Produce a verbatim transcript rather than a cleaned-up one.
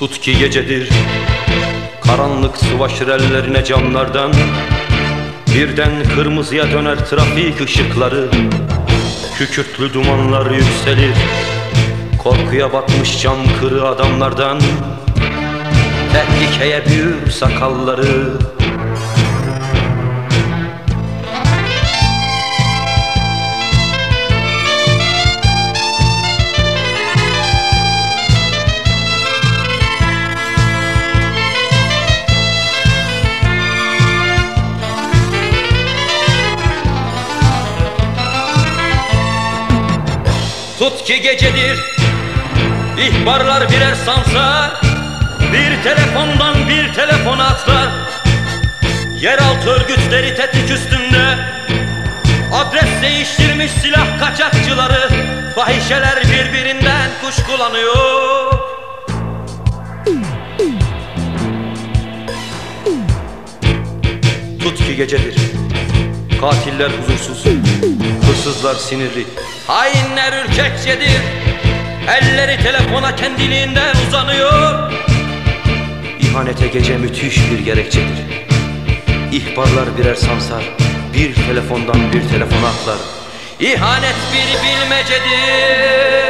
Tut ki gecedir, karanlık sıvaşır ellerine camlardan. Birden kırmızıya döner trafik ışıkları, kükürtlü dumanlar yükselir. Korkuya batmış cam kırı adamlardan, tehlikeye büyür sakalları. Tut ki gecedir, ihbarlar birer sansar, bir telefondan bir telefona atlar. Yeraltı örgütleri tetik üstünde, adres değiştirmiş silah kaçakçıları. Fahişeler birbirinden kuşkulanıyor. Tut ki gecedir, katiller huzursuz, hırsızlar sinirli, hainler ürkekçedir. Elleri telefona kendiliğinden uzanıyor. İhanete gece müthiş bir gerekçedir. İhbarlar birer sansar, bir telefondan bir telefona atlar. İhanet bir bilmecedir.